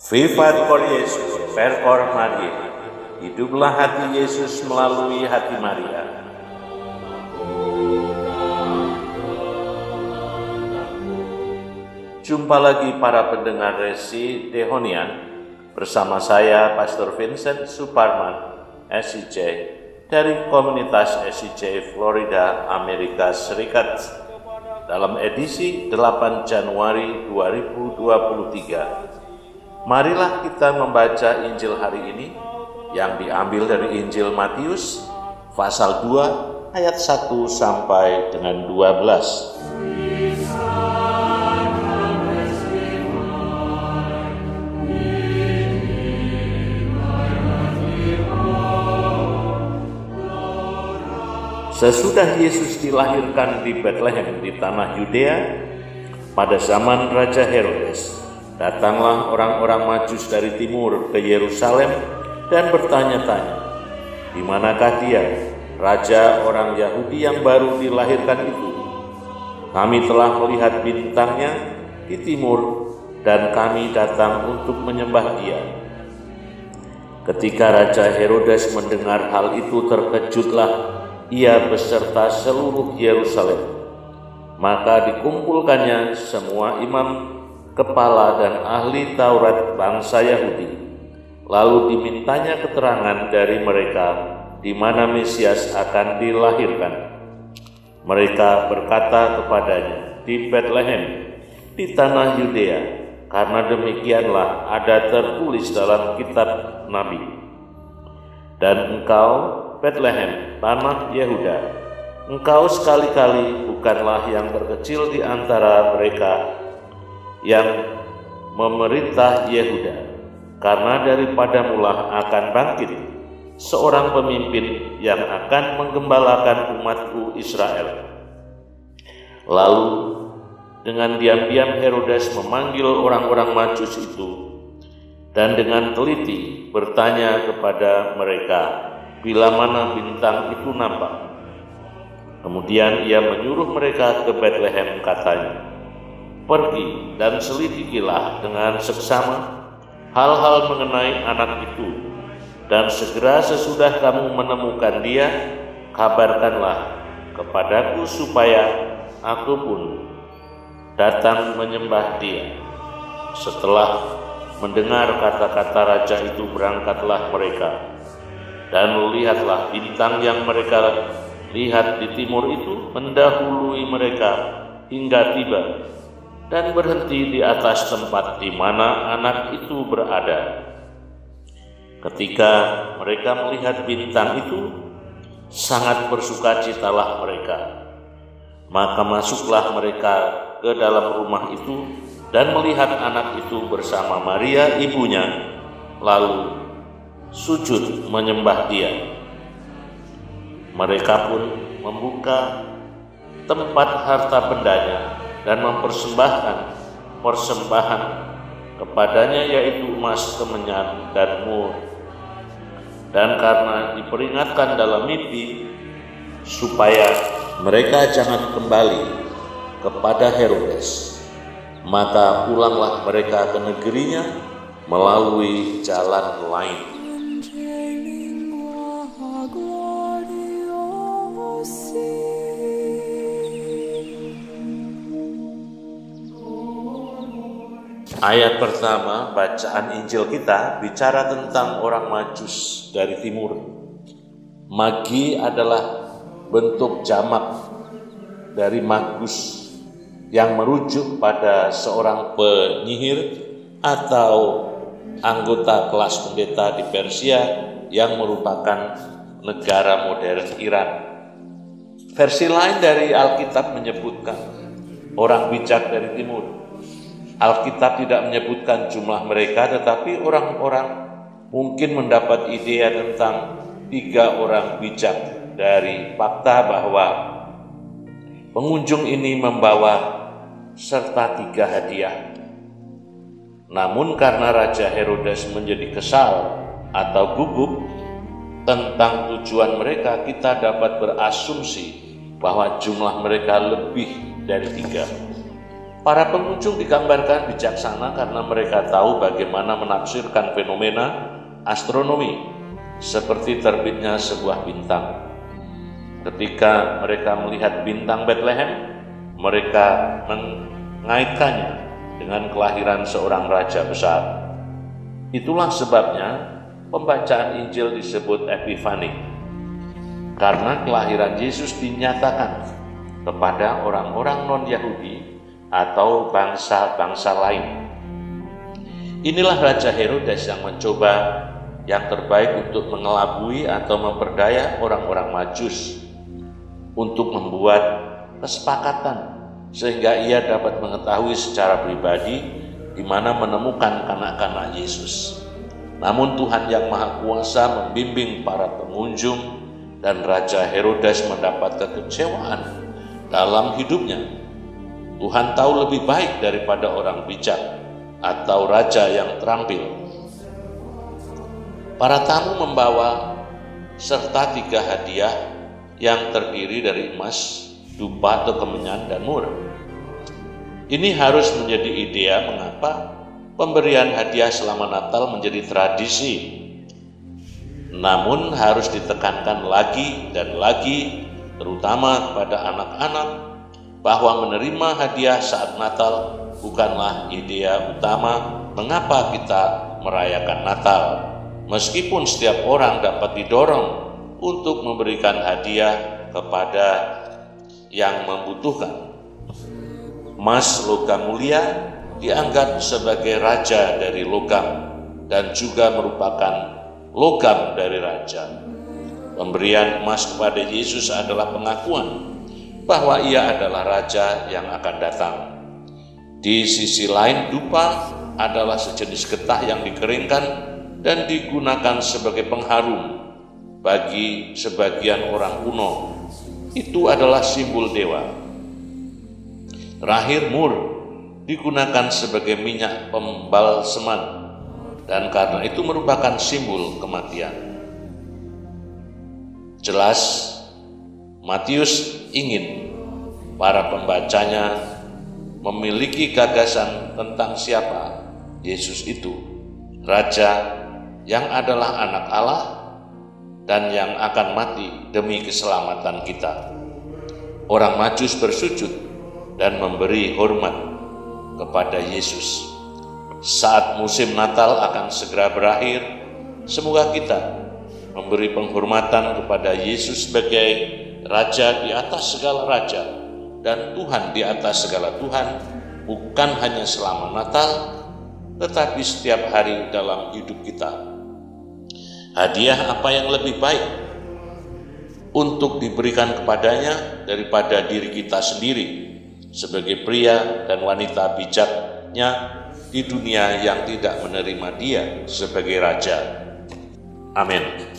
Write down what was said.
Vivat cor Yesus, per cor Maria. Hiduplah hati Yesus melalui hati Maria. Jumpa lagi para pendengar Resi Dehonian bersama saya Pastor Vincent Suparman, SIJ, dari komunitas SIJ Florida, Amerika Serikat, dalam edisi 8 Januari 2023. Marilah kita membaca Injil hari ini yang diambil dari Injil Matius pasal 2 ayat 1 sampai dengan 12. Sesudah Yesus dilahirkan di Betlehem di tanah Yudea, pada zaman Raja Herodes, datanglah orang-orang Majus dari timur ke Yerusalem dan bertanya-tanya, "Di manakah dia, raja orang Yahudi yang baru dilahirkan itu? Kami telah melihat bintangnya di timur dan kami datang untuk menyembah dia." Ketika Raja Herodes mendengar hal itu, terkejutlah ia beserta seluruh Yerusalem. Maka dikumpulkannya semua imam, kepala dan ahli Taurat bangsa Yahudi. Lalu dimintanya keterangan dari mereka di mana Mesias akan dilahirkan. Mereka berkata kepadanya, "Di Betlehem, di tanah Yudea, karena demikianlah ada tertulis dalam kitab Nabi. Dan engkau, Betlehem, tanah Yehuda, engkau sekali-kali bukanlah yang terkecil di antara mereka yang memerintah Yehuda, karena daripadamulah akan bangkit seorang pemimpin yang akan menggembalakan umatku Israel." Lalu dengan diam-diam Herodes memanggil orang-orang Majus itu dan dengan teliti bertanya kepada mereka bila mana bintang itu nampak. Kemudian ia menyuruh mereka ke Betlehem, katanya, "Pergi dan selidikilah dengan seksama hal-hal mengenai anak itu, dan segera sesudah kamu menemukan dia, kabarkanlah kepadaku supaya aku pun datang menyembah dia." Setelah mendengar kata-kata raja itu, berangkatlah mereka. Dan lihatlah bintang yang mereka lihat di timur itu mendahului mereka hingga tiba dan berhenti di atas tempat di mana anak itu berada. Ketika mereka melihat bintang itu, sangat bersukacitalah mereka. Maka masuklah mereka ke dalam rumah itu dan melihat anak itu bersama Maria ibunya, lalu sujud menyembah dia. Mereka pun membuka tempat harta bendanya dan mempersembahkan persembahan kepadanya, yaitu emas, kemenyan, dan mur. Dan karena diperingatkan dalam mimpi supaya mereka jangan kembali kepada Herodes, maka pulanglah mereka ke negerinya melalui jalan lain. Ayat pertama bacaan Injil kita bicara tentang orang Majus dari timur. Magi adalah bentuk jamak dari magus yang merujuk pada seorang penyihir atau anggota kelas pendeta di Persia yang merupakan negara modern Iran. Versi lain dari Alkitab menyebutkan orang bijak dari timur. Alkitab tidak menyebutkan jumlah mereka, tetapi orang-orang mungkin mendapat ide tentang 3 orang bijak dari fakta bahwa pengunjung ini membawa serta 3 hadiah. Namun karena Raja Herodes menjadi kesal atau gugup tentang tujuan mereka, kita dapat berasumsi bahwa jumlah mereka lebih dari 3. Para pengunjung digambarkan bijaksana karena mereka tahu bagaimana menafsirkan fenomena astronomi seperti terbitnya sebuah bintang. Ketika mereka melihat bintang Bethlehem, mereka mengaitkannya dengan kelahiran seorang raja besar. Itulah sebabnya pembacaan Injil disebut Epifani, karena kelahiran Yesus dinyatakan kepada orang-orang non-Yahudi atau bangsa-bangsa lain. Inilah Raja Herodes yang mencoba yang terbaik untuk mengelabui atau memperdaya orang-orang Majus untuk membuat kesepakatan sehingga ia dapat mengetahui secara pribadi di mana menemukan kanak-kanak Yesus. Namun Tuhan yang Maha Kuasa membimbing para pengunjung dan Raja Herodes mendapat kekecewaan dalam hidupnya. Tuhan tahu lebih baik daripada orang bijak atau raja yang terampil. Para tamu membawa serta 3 hadiah yang terdiri dari emas, dupa atau kemenyan, dan mur. Ini harus menjadi idea mengapa pemberian hadiah selama Natal menjadi tradisi. Namun harus ditekankan lagi dan lagi, terutama kepada anak-anak, bahwa menerima hadiah saat Natal bukanlah idea utama mengapa kita merayakan Natal. Meskipun setiap orang dapat didorong untuk memberikan hadiah kepada yang membutuhkan. Emas logam mulia dianggap sebagai raja dari logam dan juga merupakan logam dari raja. Pemberian emas kepada Yesus adalah pengakuan bahwa ia adalah raja yang akan datang. Di sisi lain, dupa adalah sejenis getah yang dikeringkan dan digunakan sebagai pengharum bagi sebagian orang kuno. Itu adalah simbol dewa. Terakhir, mur digunakan sebagai minyak pembalseman dan karena itu merupakan simbol kematian. Jelas, Matius ingin para pembacanya memiliki gagasan tentang siapa Yesus itu, Raja yang adalah anak Allah dan yang akan mati demi keselamatan kita. Orang Majus bersujud dan memberi hormat kepada Yesus. Saat musim Natal akan segera berakhir, semoga kita memberi penghormatan kepada Yesus sebagai Raja di atas segala raja dan Tuhan di atas segala Tuhan, bukan hanya selama Natal, tetapi setiap hari dalam hidup kita. Hadiah apa yang lebih baik untuk diberikan kepadanya daripada diri kita sendiri sebagai pria dan wanita bijaknya di dunia yang tidak menerima dia sebagai Raja. Amin.